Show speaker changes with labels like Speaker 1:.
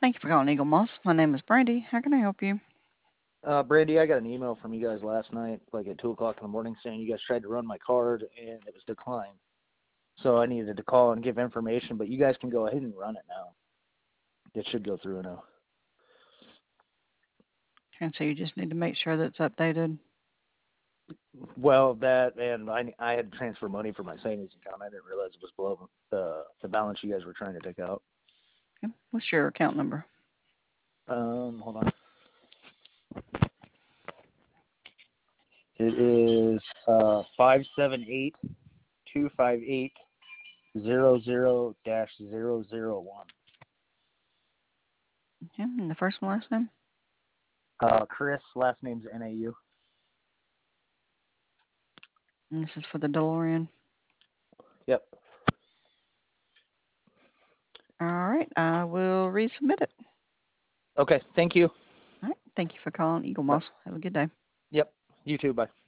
Speaker 1: Thank you for calling Eagle Moss. My name is Brandy. How can I help you?
Speaker 2: Brandy, I got an email from you guys last night, like at 2 o'clock in the morning, saying you guys tried to run my card and it was declined. So I needed to call and give information, but you guys can go ahead and run it now. It should go through now.
Speaker 1: And so you just need to make sure that's updated.
Speaker 2: Well, that and I had to transfer money for my savings account. I didn't realize it was below the balance you guys were trying to take out.
Speaker 1: Okay. What's your account number?
Speaker 2: Hold on. It is 578-258-00-001.
Speaker 1: Okay. And the first and last name?
Speaker 2: Chris, last name's NAU.
Speaker 1: And this is for the DeLorean.
Speaker 2: Yep.
Speaker 1: All right. I will resubmit it.
Speaker 2: Okay. Thank you.
Speaker 1: All right. Thank you for calling Eagle Moss. Have a good day.
Speaker 2: Yep. You too. Bye.